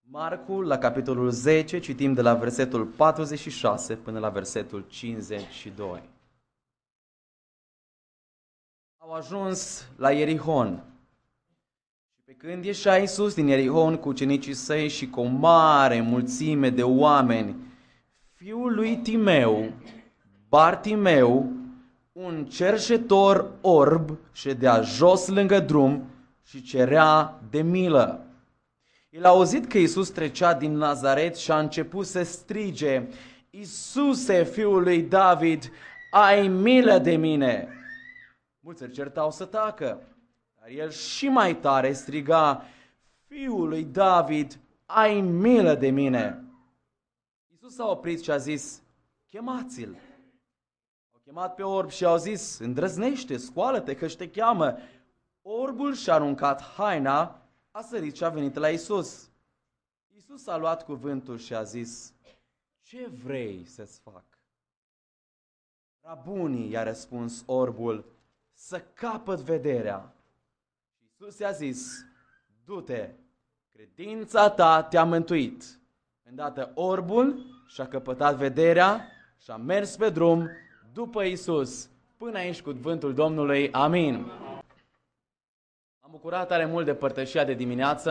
Marcu, la capitolul 10, citim de la versetul 46 până la versetul 52. Au ajuns la Ierihon. Și pe când ieșea Iisus din Ierihon cu ucenicii săi și cu o mare mulțime de oameni, fiul lui Timeu, Bartimeu, un cerșetor orb, ședea jos lângă drum și cerea de milă. El a auzit că Iisus trecea din Nazaret și a început să strige: Iisuse, fiul lui David, ai milă de mine! Mulți îl certau să tacă, dar el și mai tare striga: Fiul lui David, ai milă de mine! Iisus s-a oprit și a zis: chemați-l! Au chemat pe orb și au zis: îndrăznește, scoală-te că te cheamă. Orbul și-a aruncat haina, a sărit și a venit la Iisus. Iisus a luat cuvântul și a zis: ce vrei să-ți fac? Rabunii, i-a răspuns orbul, să capăt vederea. Iisus i-a zis: du-te, credința ta te-a mântuit. Îndată orbul și-a căpătat vederea și a mers pe drum după Iisus. Până aici cuvântul Domnului. Amin. Am bucurat tare mult de părtășia de dimineață,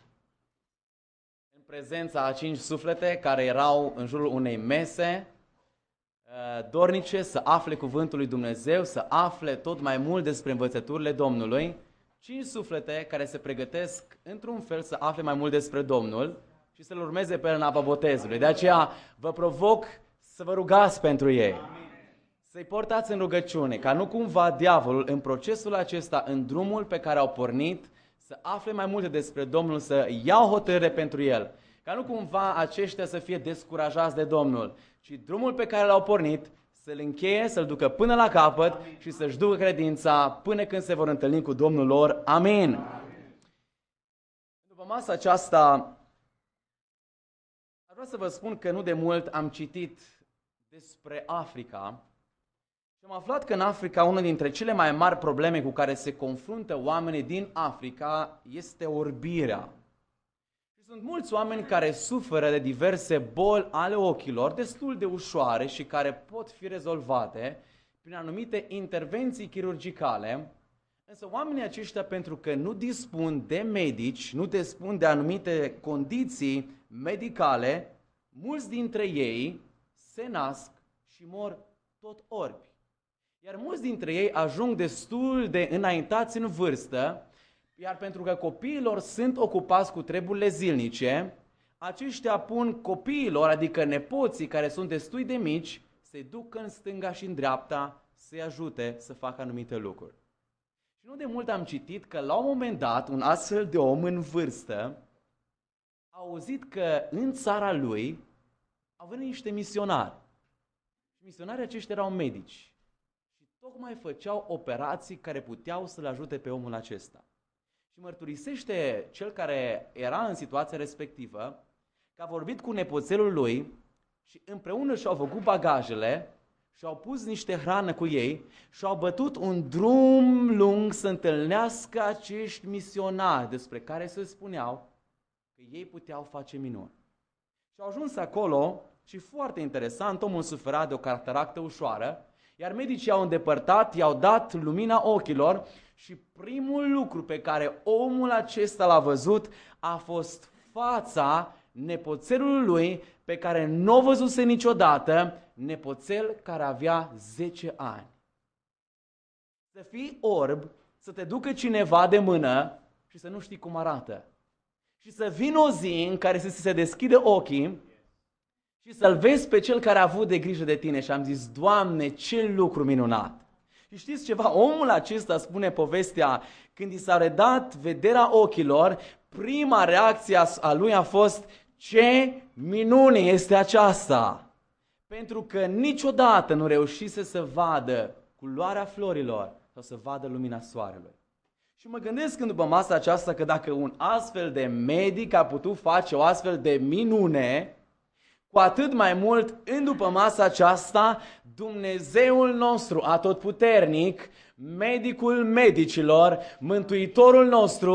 în prezența a 5 suflete care erau în jurul unei mese, dornice să afle cuvântul lui Dumnezeu, să afle tot mai mult despre învățăturile Domnului. 5 suflete care se pregătesc într-un fel să afle mai mult despre Domnul și să-L urmeze pe El în apa botezului. De aceea vă provoc să vă rugați pentru ei. Să-i portați în rugăciune, ca nu cumva diavolul în procesul acesta, în drumul pe care au pornit, să afle mai multe despre Domnul, să iau hotărâre pentru El. Ca nu cumva aceștia să fie descurajați de Domnul, ci drumul pe care l-au pornit să-l încheie, să-l ducă până la capăt și să-și ducă credința până când se vor întâlni cu Domnul lor. Amin. După masa aceasta, aș vrea să vă spun că nu de mult am citit despre Africa. Și am aflat că în Africa una dintre cele mai mari probleme cu care se confruntă oamenii din Africa este orbirea. Și sunt mulți oameni care suferă de diverse boli ale ochilor, destul de ușoare și care pot fi rezolvate prin anumite intervenții chirurgicale. Însă oamenii aceștia, pentru că nu dispun de medici, nu dispun de anumite condiții medicale, mulți dintre ei se nasc și mor tot orbi. Iar mulți dintre ei ajung destul de înaintați în vârstă, iar pentru că copiilor sunt ocupați cu treburile zilnice, aceștia pun copiilor, adică nepoții care sunt destui de mici, să-i ducă în stânga și în dreapta, să-i ajute să facă anumite lucruri. Și nu de mult am citit că la un moment dat un astfel de om în vârstă a auzit că în țara lui au venit niște misionari. Și misionarii aceștia erau medici. Tocmai făceau operații care puteau să-l ajute pe omul acesta. Și mărturisește cel care era în situația respectivă că a vorbit cu nepoțelul lui și împreună și-au făcut bagajele și-au pus niște hrană cu ei și-au bătut un drum lung să întâlnească acești misionari despre care se spuneau că ei puteau face minuni. Și au ajuns acolo și foarte interesant, omul sufera de o cataractă ușoară. Iar medicii au îndepărtat, i-au dat lumina ochilor și primul lucru pe care omul acesta l-a văzut a fost fața nepoțelului lui pe care nu o văzuse niciodată, nepoțel care avea 10 ani. Să fii orb, să te ducă cineva de mână și să nu știi cum arată. Și să vină o zi în care să se deschide ochii și să-l vezi pe cel care a avut de grijă de tine. Și am zis: Doamne, ce lucru minunat! Și știți ceva? Omul acesta, spune povestea, când i s-a redat vederea ochilor, prima reacție a lui a fost: ce minune este aceasta! Pentru că niciodată nu reușise să vadă culoarea florilor sau să vadă lumina soarelui. Și mă gândesc când după masa aceasta că dacă un astfel de medic a putut face o astfel de minune, cu atât mai mult, în după masa aceasta, Dumnezeul nostru atotputernic, medicul medicilor, Mântuitorul nostru,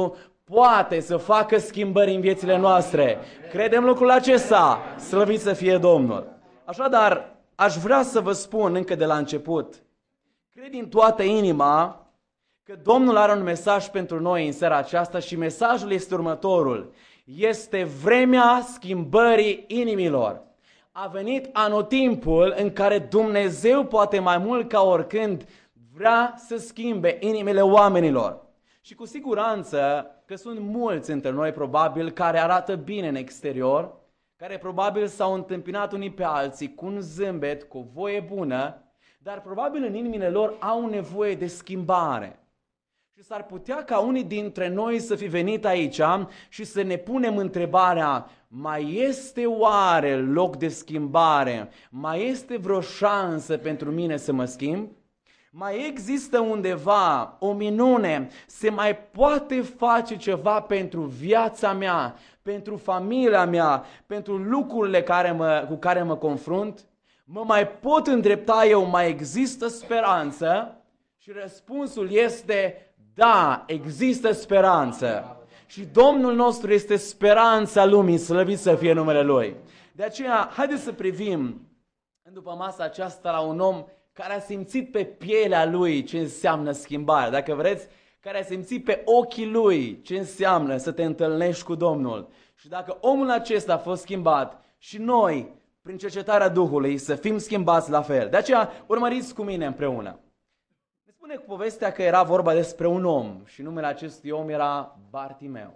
poate să facă schimbări în viețile noastre. Credem lucrul acesta, slăvit să fie Domnul. Așadar, aș vrea să vă spun încă de la început, cred din toată inima că Domnul are un mesaj pentru noi în seara aceasta și mesajul este următorul. Este vremea schimbării inimilor. A venit anotimpul în care Dumnezeu, poate mai mult ca oricând, vrea să schimbe inimile oamenilor. Și cu siguranță că sunt mulți între noi probabil care arată bine în exterior, care probabil s-au întâmpinat unii pe alții cu un zâmbet, cu o voie bună, dar probabil în inimile lor au nevoie de schimbare. Și s-ar putea ca unii dintre noi să fi venit aici și să ne punem întrebarea, mai este oare loc de schimbare? Mai este vreo șansă pentru mine să mă schimb? Mai există undeva o minune? Se mai poate face ceva pentru viața mea, pentru familia mea, pentru lucrurile cu care mă confrunt? Mă mai pot îndrepta eu? Mai există speranță? Și răspunsul este da, există speranță. Și Domnul nostru este speranța lumii, slăvit să fie numele Lui. De aceea, haideți să privim după masa aceasta la un om care a simțit pe pielea lui ce înseamnă schimbare. Dacă vreți, care a simțit pe ochii lui ce înseamnă să te întâlnești cu Domnul. Și dacă omul acesta a fost schimbat și noi, prin cercetarea Duhului, să fim schimbați la fel. De aceea, urmăriți cu mine împreună. Ne spune cu povestea că era vorba despre un om și numele acestui om era Bartimeu.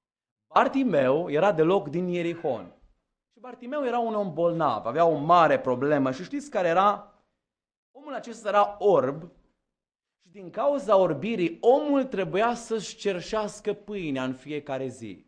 Bartimeu era deloc din Ierihon. Și Bartimeu era un om bolnav, avea o mare problemă și știți care era? Omul acesta era orb și din cauza orbirii omul trebuia să-și cerșească pâinea în fiecare zi.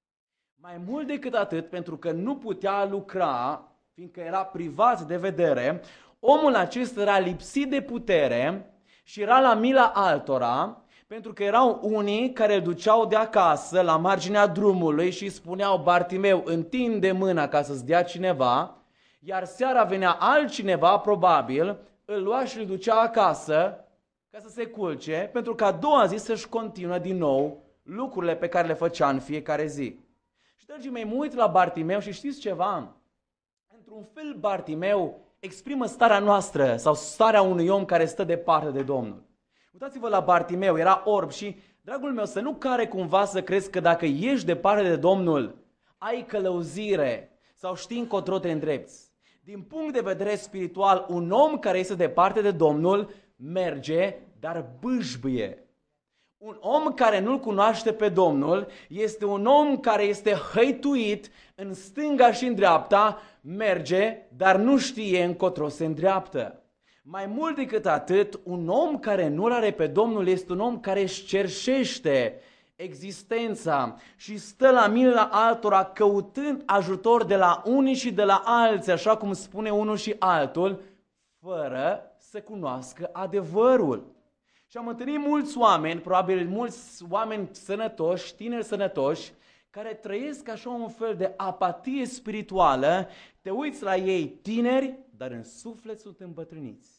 Mai mult decât atât, pentru că nu putea lucra, fiindcă era privat de vedere, omul acesta era lipsit de putere și era la mila altora, pentru că erau unii care îl duceau de acasă la marginea drumului și îi spuneau, Bartimeu, întinde mâna ca să-ți dea cineva, iar seara venea altcineva, probabil, îl lua și îl ducea acasă ca să se culce, pentru că a doua zi să-și continuă din nou lucrurile pe care le făcea în fiecare zi. Și, dragii mei, mă uit la Bartimeu și știți ceva? Într-un fel, Bartimeu exprimă starea noastră sau starea unui om care stă departe de Domnul. Uitați-vă la Bartimeu, era orb și, dragul meu, să nu care cumva să crezi că dacă ești departe de Domnul, ai călăuzire sau știi încotro te îndrepți. Din punct de vedere spiritual, un om care este departe de Domnul merge, dar bâșbâie. Un om care nu-L cunoaște pe Domnul este un om care este hăituit în stânga și în dreapta, merge, dar nu știe încotro se îndreaptă. Mai mult decât atât, un om care nu-L are pe Domnul este un om care își cerșește existența și stă la mila altora căutând ajutor de la unii și de la alții, așa cum spune unul și altul, fără să cunoască adevărul. Și am întâlnit mulți oameni, probabil mulți oameni sănătoși, tineri sănătoși, care trăiesc așa un fel de apatie spirituală, te uiți la ei tineri, dar în suflet sunt îmbătrâniți.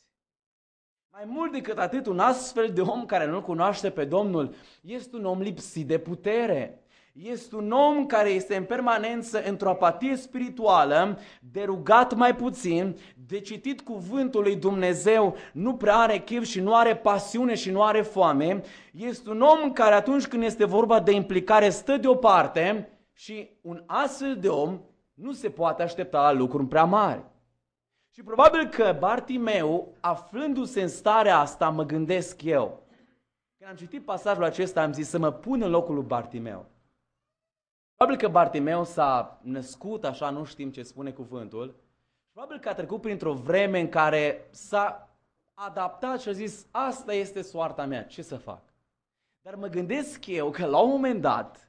Mai mult decât atât, un astfel de om care nu-L cunoaște pe Domnul este un om lipsit de putere. Este un om care este în permanență într-o apatie spirituală, de rugat mai puțin, de citit cuvântul lui Dumnezeu, nu prea are chef și nu are pasiune și nu are foame. Este un om care atunci când este vorba de implicare stă deoparte și un astfel de om nu se poate aștepta la lucruri prea mari. Și probabil că Bartimeu, aflându-se în starea asta, mă gândesc eu. Când am citit pasajul acesta, am zis să mă pun în locul lui Bartimeu. Probabil că Bartimeu s-a născut, așa nu știm ce spune cuvântul, probabil că a trecut printr-o vreme în care s-a adaptat și a zis, asta este soarta mea, ce să fac? Dar mă gândesc eu că la un moment dat,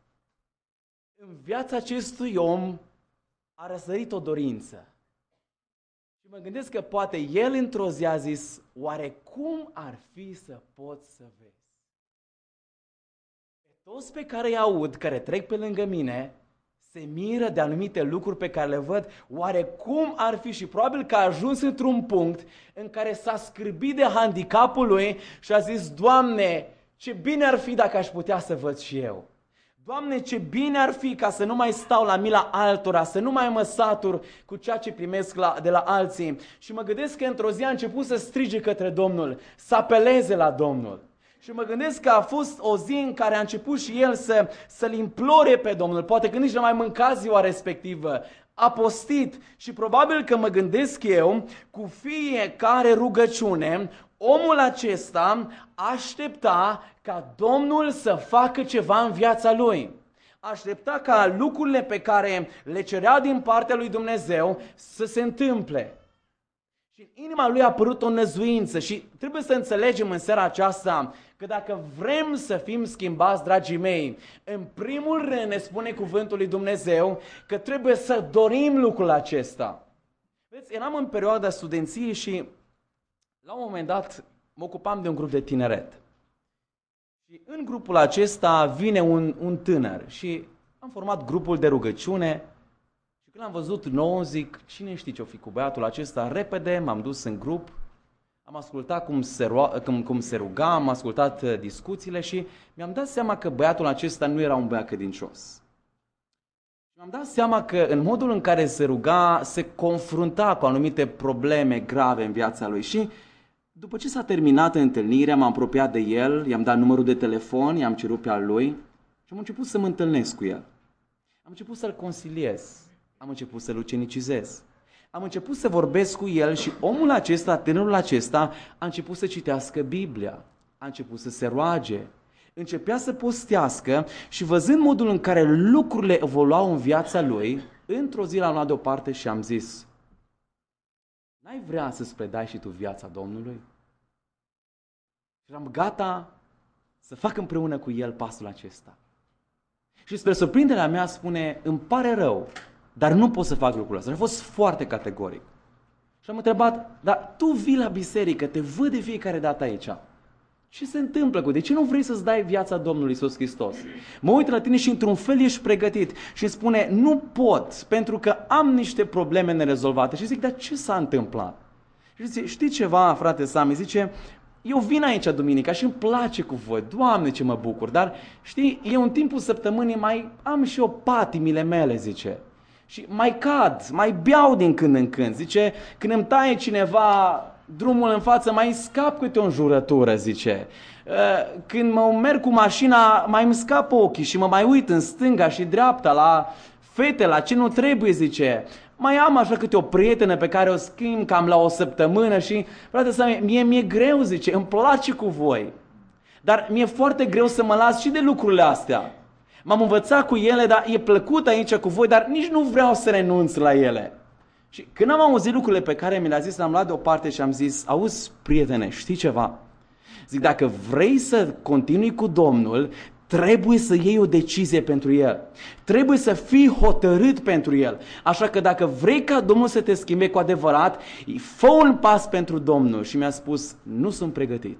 în viața acestui om a răsărit o dorință. Și mă gândesc că poate el într-o zi a zis, oare cum ar fi să pot să vezi? Toți pe care îi aud, care trec pe lângă mine, se miră de anumite lucruri pe care le văd, oare cum ar fi? Și probabil că a ajuns într-un punct în care s-a scârbit de handicapul lui și a zis, Doamne, ce bine ar fi dacă aș putea să văd și eu. Doamne, ce bine ar fi ca să nu mai stau la mila altora, să nu mai mă satur cu ceea ce primesc de la alții. Și mă gândesc că într-o zi a început să strige către Domnul, să apeleze la Domnul. Și mă gândesc că a fost o zi în care a început și el să-L implore pe Domnul. Poate că nici nu mai mânca ziua respectivă. A postit și probabil că mă gândesc eu, cu fiecare rugăciune, omul acesta aștepta ca Domnul să facă ceva în viața lui. Aștepta ca lucrurile pe care le cerea din partea lui Dumnezeu să se întâmple. Și în inima lui a apărut o năzuință și trebuie să înțelegem în seara aceasta că dacă vrem să fim schimbați, dragii mei, în primul rând ne spune cuvântul lui Dumnezeu că trebuie să dorim lucrul acesta. Vedeți, eram în perioada studenției și la un moment dat mă ocupam de un grup de tineret. Și în grupul acesta vine un tânăr și am format grupul de rugăciune. Și când am văzut nou, zic, cine știe ce-o fi cu băiatul acesta, repede m-am dus în grup, am ascultat cum se ruga, am ascultat discuțiile și mi-am dat seama că băiatul acesta nu era un băiat credincios. Mi-am dat seama că în modul în care se ruga, se confrunta cu anumite probleme grave în viața lui. Și după ce s-a terminat întâlnirea, m-am apropiat de el, i-am dat numărul de telefon, i-am cerut pe al lui și am început să mă întâlnesc cu el. Am început să-l consiliez, am început să-l ucenicizez. Am început să vorbesc cu el și omul acesta, tânărul acesta, a început să citească Biblia, a început să se roage, începea să postească și văzând modul în care lucrurile evoluau în viața lui, într-o zi l-am luat deoparte și am zis, n-ai vrea să-ți predai și tu viața Domnului? Și eram gata să fac împreună cu el pasul acesta. Și spre surprinderea mea spune, îmi pare rău, dar nu pot să fac lucrul ăsta. Și a fost foarte categoric. Și am întrebat, dar tu vii la biserică, te văd de fiecare dată aici. Ce se întâmplă cu? De ce nu vrei să-ți dai viața Domnului Iisus Hristos? Mă uit la tine și într-un fel ești pregătit. Și îmi spune, nu pot, pentru că am niște probleme nerezolvate. Și zic, dar ce s-a întâmplat? Și zice, știi ceva, frate Sami? Zice, eu vin aici duminica și îmi place cu voi. Doamne, ce mă bucur. Dar știi, eu în timpul săptămânii mai am și eu patimile mele, zice. Și mai cad, mai beau din când în când. Zice, când îmi taie cineva drumul în față, mai scap câte o înjurătură, zice. Când mă merg cu mașina, mai îmi scapă ochii și mă mai uit în stânga și dreapta la fete, la ce nu trebuie, zice. Mai am așa câte o prietenă pe care o schimb cam la o săptămână și, frate, mi-e greu, zice, îmi place cu voi. Dar mi-e foarte greu să mă las și de lucrurile astea. M-am învățat cu ele, dar e plăcut aici cu voi, dar nici nu vreau să renunț la ele. Și când am auzit lucrurile pe care mi le-a zis, l-am luat deoparte și am zis, auzi, prietene, știi ceva? Zic, dacă vrei să continui cu Domnul, trebuie să iei o decizie pentru El. Trebuie să fii hotărât pentru El. Așa că dacă vrei ca Domnul să te schimbe cu adevărat, fă un pas pentru Domnul. Și mi-a spus, nu sunt pregătit.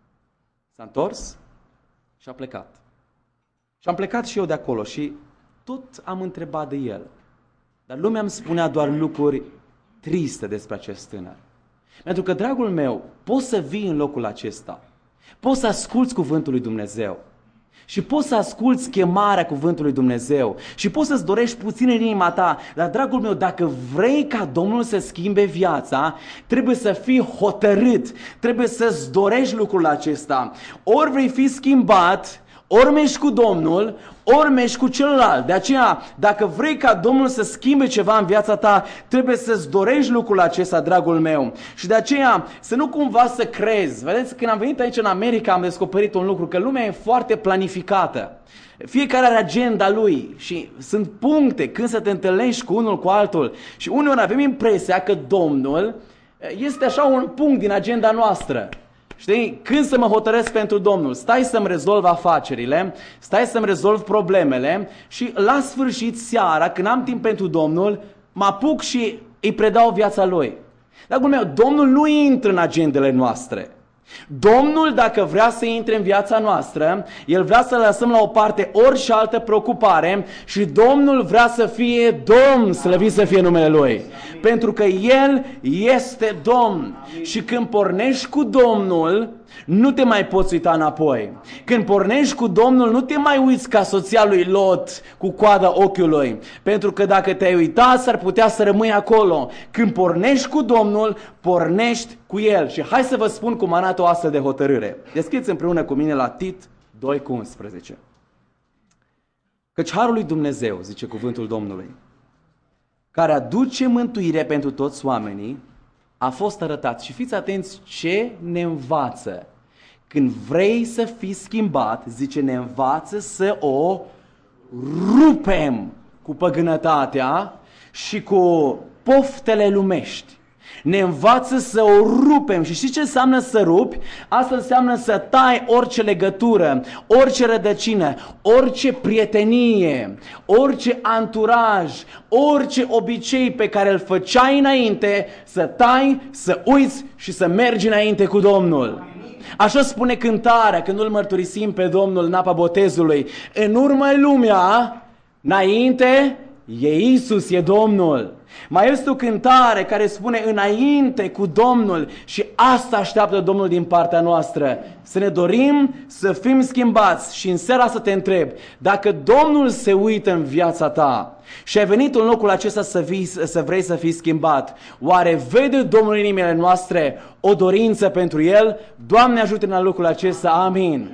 S-a întors și a plecat. Și am plecat și eu de acolo și tot am întrebat de el. Dar lumea îmi spunea doar lucruri triste despre acest tânăr. Pentru că, dragul meu, poți să vii în locul acesta. Poți să asculți cuvântul lui Dumnezeu. Și poți să asculți chemarea cuvântului Dumnezeu. Și poți să-ți dorești puțin în inima ta. Dar, dragul meu, dacă vrei ca Domnul să schimbe viața, trebuie să fii hotărât. Trebuie să-ți dorești lucrul acesta. Ori vei fi schimbat, ori mergi cu Domnul, ori mergi cu celălalt. De aceea, dacă vrei ca Domnul să schimbe ceva în viața ta, trebuie să-ți dorești lucrul acesta, dragul meu. Și de aceea, să nu cumva să crezi. Vedeți, când am venit aici în America, am descoperit un lucru, că lumea e foarte planificată. Fiecare are agenda lui și sunt puncte când să te întâlnești cu unul cu altul. Și uneori avem impresia că Domnul este așa un punct din agenda noastră. Știi? Când să mă hotăresc pentru Domnul? Stai să-mi rezolv afacerile, stai să-mi rezolv problemele și la sfârșit, seara, când am timp pentru Domnul, mă apuc și îi predau viața Lui. Dragul meu, Domnul nu intră în agendele noastre. Domnul, dacă vrea să intre în viața noastră, El vrea să lăsăm la o parte orice altă preocupare și Domnul vrea să fie Domn, slăvit să fie numele Lui. Pentru că El este Domn. Și când pornești cu Domnul, nu te mai poți uita înapoi. Când pornești cu Domnul, nu te mai uiți ca soția lui Lot cu coada ochiului. Pentru că dacă te-ai uitat, s-ar putea să rămâi acolo. Când pornești cu Domnul, pornești cu El. Și hai să vă spun cum a arătat o astfel de hotărâre. Deschideți împreună cu mine la Tit 2:11. Căci harul lui Dumnezeu, zice cuvântul Domnului, care aduce mântuire pentru toți oamenii, a fost arătat. Și fiți atenți ce ne învață. Când vrei să fii schimbat, zice, ne învață să o rupem cu păgânătatea și cu poftele lumești. Ne învață să o rupem. Și știi ce înseamnă să rupi? Asta înseamnă să tai orice legătură, orice rădăcină, orice prietenie, orice anturaj, orice obicei pe care îl făceai înainte, să tai, să uiți și să mergi înainte cu Domnul. Așa spune cântarea când îl mărturisim pe Domnul în apa botezului. În urmă e lumea, înainte e Iisus, e Domnul. Mai este o cântare care spune înainte cu Domnul și asta așteaptă Domnul din partea noastră. Să ne dorim să fim schimbați și în seara să te întreb, dacă Domnul se uită în viața ta și ai venit în locul acesta să vrei să fii schimbat, oare vede Domnul în inimile noastre o dorință pentru El? Doamne ajută-ne la lucrul acesta, amin.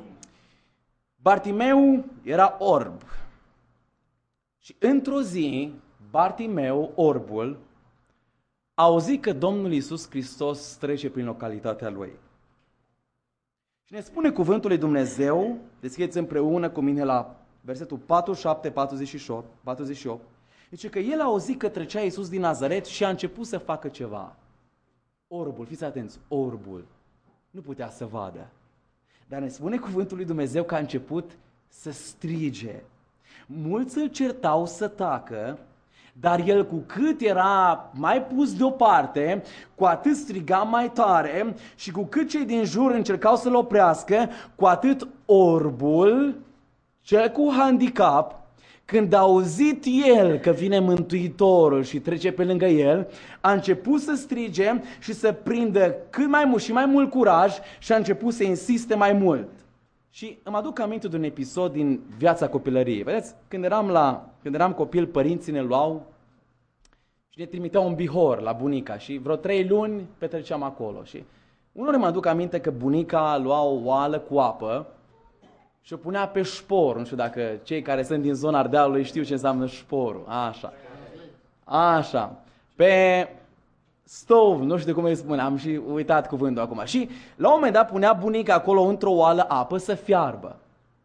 Bartimeu era orb și într-o zi Bartimeu, orbul, a auzit că Domnul Iisus Hristos trece prin localitatea lui. Și ne spune cuvântul lui Dumnezeu, deschideți împreună cu mine la versetul 47-48, zice că el a auzit că trecea Iisus din Nazaret și a început să facă ceva. Orbul, fiți atenți, orbul nu putea să vadă, dar ne spune cuvântul lui Dumnezeu că a început să strige. Mulți îl certau să tacă, dar el cu cât era mai pus deoparte, cu atât striga mai tare și cu cât cei din jur încercau să-l oprească, cu atât orbul, cel cu handicap, când a auzit el că vine Mântuitorul și trece pe lângă el, a început să strige și să prindă cât mai mult și mai mult curaj și a început să insiste mai mult. Și îmi aduc aminte de un episod din viața copilăriei. Vedeți, când eram copil, părinții ne luau și ne trimiteau în Bihor la bunica și vreo 3 luni petreceam acolo. Și unor mă aduc aminte că bunica lua o oală cu apă și o punea pe șpor. Nu știu dacă cei care sunt din zona Ardealului știu ce înseamnă șporul. Așa. Pe stov, nu știu cum îi spune, am și uitat cuvântul acum. Și la un moment dat punea bunica acolo într-o oală apă să fiarbă.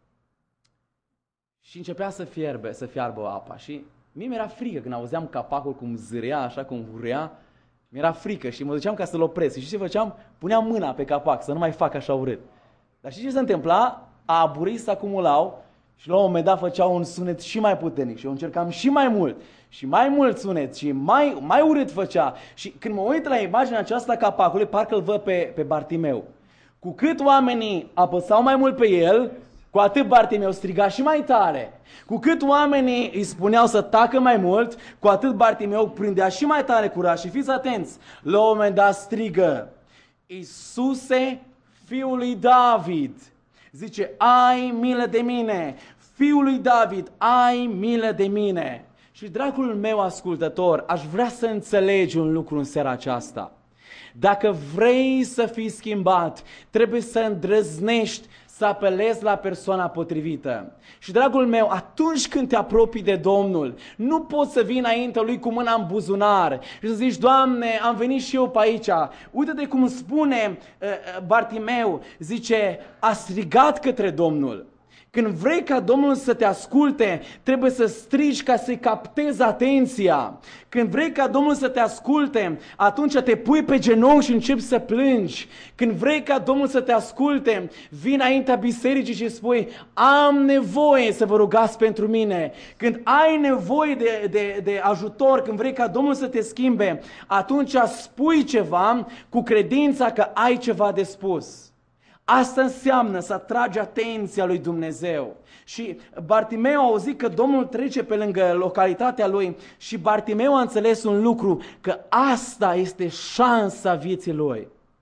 Și începea să fiarbă apa. Și mie mi-era frică când auzeam capacul cum zârea, așa cum hurea. Mi-era frică și mă duceam ca să-l opresc. Și ce făceam? Puneam mâna pe capac să nu mai fac așa urât. Dar știi ce se întâmpla? Aburii se acumulau și la un moment dat făceau un sunet și mai puternic. Și eu încercam și mai mult. Și mai mult sunet și mai urât făcea. Și când mă uit la imaginea aceasta capacului, parcă îl văd pe Bartimeu. Cu cât oamenii apăsau mai mult pe el, cu atât Bartimeu striga și mai tare. Cu cât oamenii îi spuneau să tacă mai mult, cu atât Bartimeu prindea și mai tare curaj. Și fiți atenți, la un moment dat strigă: Iisuse, Fiul lui David, zice, ai milă de mine, Fiul lui David, ai milă de mine. Și dragul meu ascultător, aș vrea să înțelegi un lucru în seara aceasta. Dacă vrei să fii schimbat, trebuie să îndrăznești să apelezi la persoana potrivită. Și dragul meu, atunci când te apropii de Domnul, nu poți să vii înaintea Lui cu mâna în buzunar și să zici, Doamne, am venit și eu pe aici. Uite-te cum spune Bartimeu, zice, a strigat către Domnul. Când vrei ca Domnul să te asculte, trebuie să strigi ca să-i captezi atenția. Când vrei ca Domnul să te asculte, atunci te pui pe genunchi și începi să plângi. Când vrei ca Domnul să te asculte, vii înaintea bisericii și spui, am nevoie să vă rugați pentru mine. Când ai nevoie de ajutor, când vrei ca Domnul să te schimbe, atunci spui ceva cu credința că ai ceva de spus. Asta înseamnă să atragi atenția lui Dumnezeu. Și Bartimeu a auzit că Domnul trece pe lângă localitatea lui și Bartimeu a înțeles un lucru, că asta este șansa vieții lui.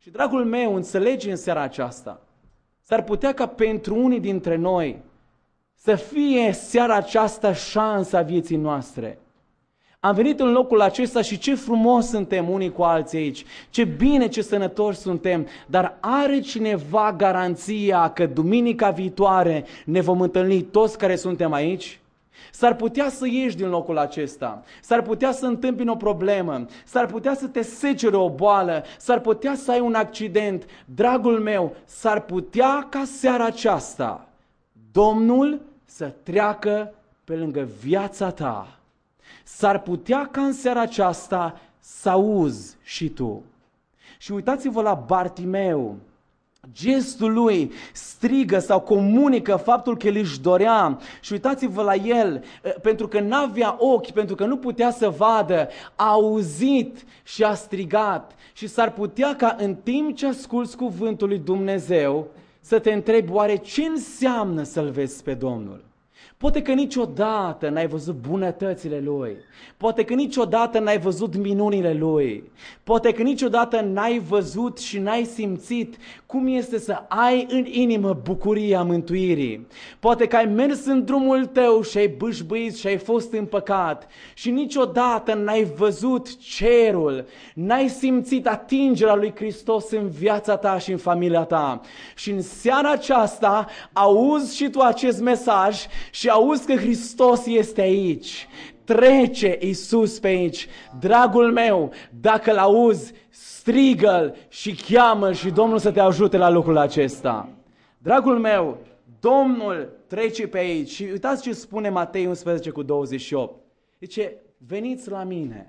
Și dragul meu, înțelegi în seara aceasta, s-ar putea ca pentru unii dintre noi să fie seara aceasta șansa vieții noastre. Am venit în locul acesta și ce frumos suntem unii cu alții aici, ce bine, ce sănătoși suntem, dar are cineva garanția că duminica viitoare ne vom întâlni toți care suntem aici? S-ar putea să ieși din locul acesta, s-ar putea să întâmpini o problemă, s-ar putea să te secere o boală, s-ar putea să ai un accident. Dragul meu, s-ar putea ca seara aceasta Domnul să treacă pe lângă viața ta. S-ar putea ca în seara aceasta să auzi și tu. Și uitați-vă la Bartimeu. Gestul lui strigă sau comunică faptul că el își dorea. Și uitați-vă la el, pentru că n-avea ochi, pentru că nu putea să vadă, a auzit și a strigat. Și s-ar putea ca în timp ce asculți cuvântul lui Dumnezeu să te întrebi oare ce înseamnă să-L vezi pe Domnul. Poate că niciodată n-ai văzut bunătățile Lui. Poate că niciodată n-ai văzut minunile Lui. Poate că niciodată n-ai văzut și n-ai simțit cum este să ai în inimă bucuria mântuirii. Poate că ai mers în drumul tău și ai bâșbâit și ai fost în păcat și niciodată n-ai văzut cerul, n-ai simțit atingerea lui Hristos în viața ta și în familia ta. Și în seara aceasta auzi și tu acest mesaj și auzi că Hristos este aici. Trece Iisus pe aici. Dragul meu, dacă l-auzi, strigă-L și cheamă-L și Domnul să te ajute la lucrul acesta. Dragul meu, Domnul trece pe aici și uitați ce spune Matei 11:28. Zice, veniți la mine.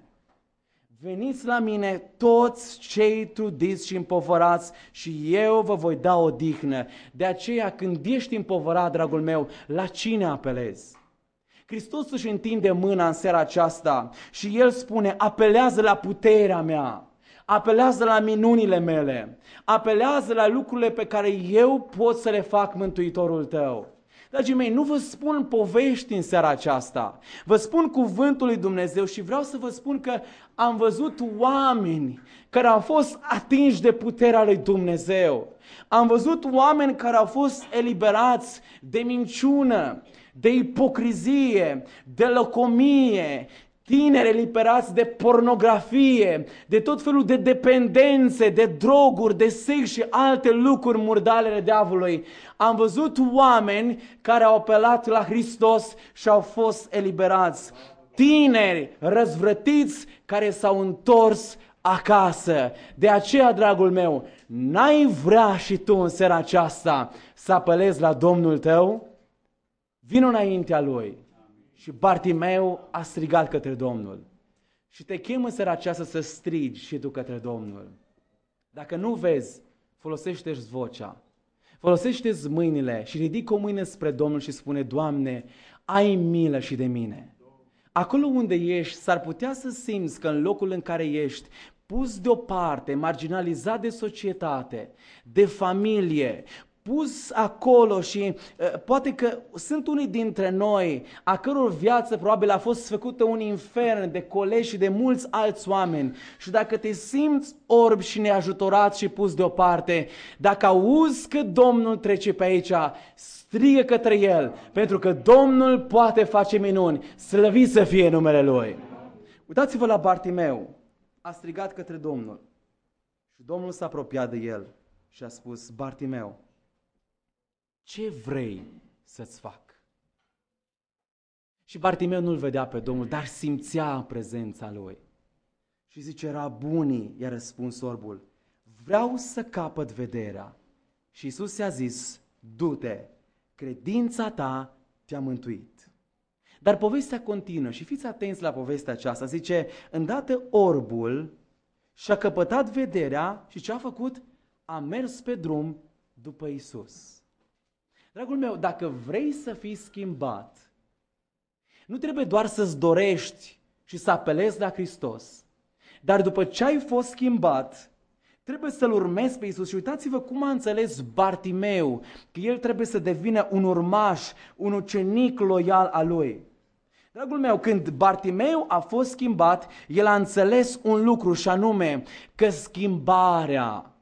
Veniți la mine toți cei trudiți și împovărați și eu vă voi da odihnă. De aceea când ești împovărat, dragul meu, la cine apelezi? Hristos își întinde mâna în seara aceasta și El spune, apelează la puterea mea, apelează la minunile mele, apelează la lucrurile pe care eu pot să le fac Mântuitorul tău. Dragii mei, nu vă spun povești în seara aceasta, vă spun cuvântul lui Dumnezeu și vreau să vă spun că am văzut oameni care au fost atinși de puterea lui Dumnezeu. Am văzut oameni care au fost eliberați de minciună, de ipocrizie, de lăcomie, tineri eliberați de pornografie, de tot felul de dependențe, de droguri, de sex și alte lucruri murdare diavolului. Am văzut oameni care au apelat la Hristos și au fost eliberați. Tineri răzvrătiți care s-au întors acasă. De aceea, dragul meu, n-ai vrea și tu în seara aceasta să apelezi la Domnul tău? Vino înaintea Lui. Și Bartimeu a strigat către Domnul. Și te chem în seara aceasta să strigi și tu către Domnul. Dacă nu vezi, folosește-ți vocea. Folosește-ți mâinile și ridică o mână spre Domnul și spune, Doamne, ai milă și de mine. Acolo unde ești, s-ar putea să simți că în locul în care ești, pus deoparte, marginalizat de societate, de familie, pus acolo și poate că sunt unii dintre noi a căror viață probabil a fost făcută un infern de colegi și de mulți alți oameni și dacă te simți orb și neajutorat și pus deoparte, dacă auzi că Domnul trece pe aici, strigă către El, pentru că Domnul poate face minuni, slăvit să fie numele Lui. Uitați-vă la Bartimeu, a strigat către Domnul și Domnul s-a apropiat de el și a spus, Bartimeu, ce vrei să-ți fac? Și Bartimeu nu-l vedea pe Domnul, dar simțea prezența lui. Și zice, Rabunii, i-a răspuns orbul, vreau să capăt vederea. Și Iisus i-a zis, du-te, credința ta te-a mântuit. Dar povestea continuă și fiți atenți la povestea aceasta. Zice, îndată orbul și-a căpătat vederea și ce a făcut? A mers pe drum după Iisus. Dragul meu, dacă vrei să fii schimbat, nu trebuie doar să-ți dorești și să apelezi la Hristos, dar după ce ai fost schimbat, trebuie să-L urmezi pe Iisus. Și uitați-vă cum a înțeles Bartimeu că el trebuie să devină un urmaș, un ucenic loial al lui. Dragul meu, când Bartimeu a fost schimbat, el a înțeles un lucru și anume că schimbarea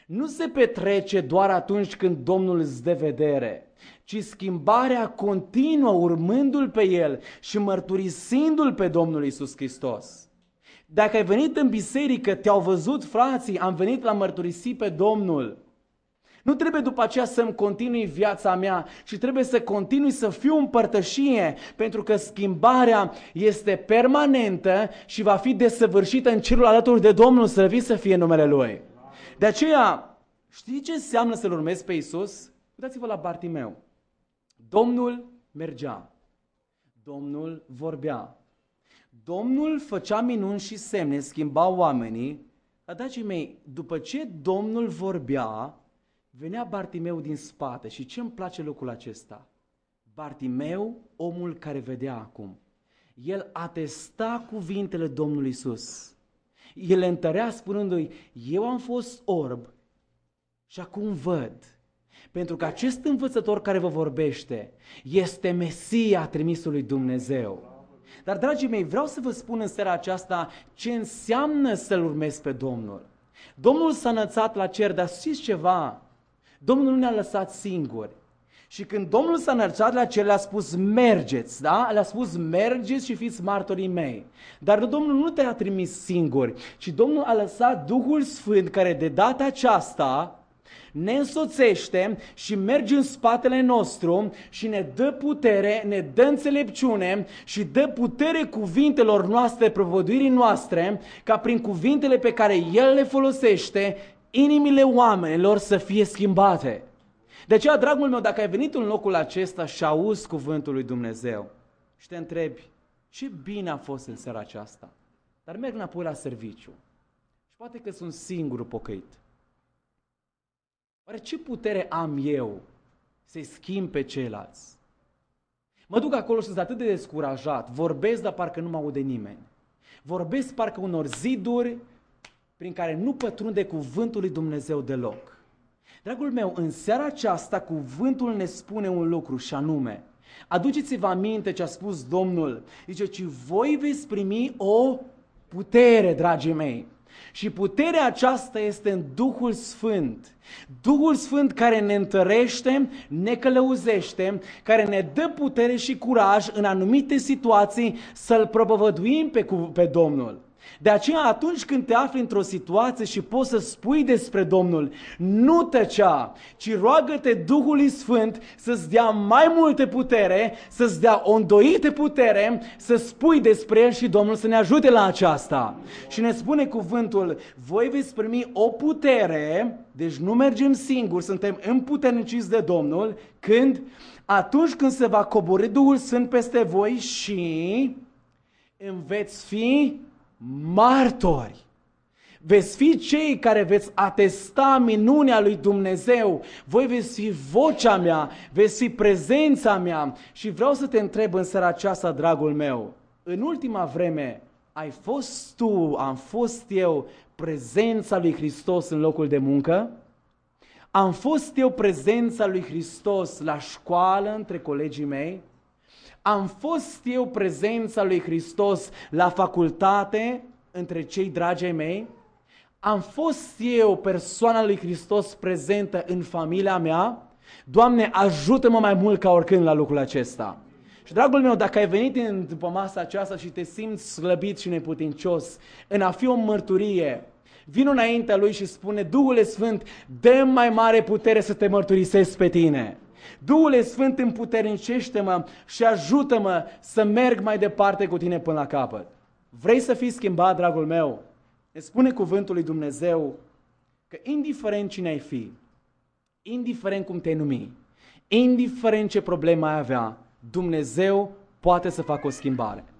nu se petrece doar atunci când Domnul îți dă vedere, ci schimbarea continuă urmându-L pe El și mărturisindu-L pe Domnul Iisus Hristos. Dacă ai venit în biserică, te-au văzut frații, am venit la mărturisi pe Domnul. Nu trebuie după aceea să-mi continui viața mea, ci trebuie să continui să fiu în părtășie, pentru că schimbarea este permanentă și va fi desăvârșită în cerul alături de Domnul, slăvit să fie numele Lui. De aceea, știți ce înseamnă să-L urmezi pe Iisus? Uitați-vă la Bartimeu. Domnul mergea, Domnul vorbea, Domnul făcea minuni și semne, schimba oamenii, dar, dragii mei, după ce Domnul vorbea, venea Bartimeu din spate. Și ce îmi place lucrul acesta? Bartimeu, omul care vedea acum, el atesta cuvintele Domnului Iisus. El le întărea spunându-i, eu am fost orb și acum văd. Pentru că acest învățător care vă vorbește este Mesia trimisul lui Dumnezeu. Dar, dragii mei, vreau să vă spun în seara aceasta ce înseamnă să-L urmezi pe Domnul. Domnul s-a înălțat la cer, dar știți ceva? Domnul nu ne-a lăsat singuri. Și când Domnul s-a înălțat la cer, le-a spus mergeți, da? Le-a spus mergeți și fiți martorii mei. Dar Domnul nu te-a trimis singuri, ci Domnul a lăsat Duhul Sfânt care de data aceasta ne însoțește și merge în spatele nostru și ne dă putere, ne dă înțelepciune și dă putere cuvintelor noastre, propovăduirii noastre, ca prin cuvintele pe care El le folosește, inimile oamenilor să fie schimbate. De aceea, dragul meu, dacă ai venit în locul acesta și auzi cuvântul lui Dumnezeu și te întrebi, ce bine a fost în seara aceasta, dar merg înapoi la serviciu și poate că sunt singurul pocăit. Oare ce putere am eu să-i schimb pe ceilalți? Mă duc acolo și sunt atât de descurajat, vorbesc, dar parcă nu mă aude nimeni. Vorbesc parcă unor ziduri prin care nu pătrunde cuvântul lui Dumnezeu deloc. Dragul meu, în seara aceasta cuvântul ne spune un lucru și anume, aduceți-vă aminte ce a spus Domnul, zice, ci voi veți primi o putere, dragii mei. Și puterea aceasta este în Duhul Sfânt. Duhul Sfânt care ne întărește, ne călăuzește, care ne dă putere și curaj în anumite situații să-L propovăduim pe Domnul. De aceea atunci când te afli într-o situație și poți să spui despre Domnul, nu tăcea, ci roagă-te Duhului Sfânt să-ți dea mai multe putere, să-ți dea o îndoită putere, să spui despre El și Domnul să ne ajute la aceasta. Și ne spune cuvântul, voi veți primi o putere, deci nu mergem singuri, suntem împuterniciți de Domnul, atunci când se va coborî Duhul Sfânt peste voi și îmi veți fi martori. Veți fi cei care veți atesta minunea lui Dumnezeu. Voi veți fi vocea mea, veți fi prezența mea. Și vreau să te întreb în seara aceasta, dragul meu, în ultima vreme ai fost tu, am fost eu, prezența lui Hristos în locul de muncă? Am fost eu prezența lui Hristos la școală între colegii mei? Am fost eu prezența lui Hristos la facultate între cei dragi ai mei? Am fost eu persoana lui Hristos prezentă în familia mea? Doamne, ajută-mă mai mult ca oricând la lucrul acesta. Și dragul meu, dacă ai venit după masa aceasta și te simți slăbit și neputincios în a fi o mărturie, vino înaintea Lui și spune, Duhule Sfânt, dă mai mare putere să te mărturisesc pe tine. Duhule Sfânt, împuternicește-mă și ajută-mă să merg mai departe cu tine până la capăt. Vrei să fii schimbat, dragul meu? Ne spune cuvântul lui Dumnezeu că indiferent cine ai fi, indiferent cum te-ai numi, indiferent ce problemă ai avea, Dumnezeu poate să facă o schimbare.